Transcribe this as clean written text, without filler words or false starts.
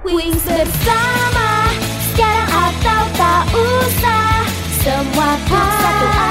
Wings bersama, sekarang atau tak usah, semua satu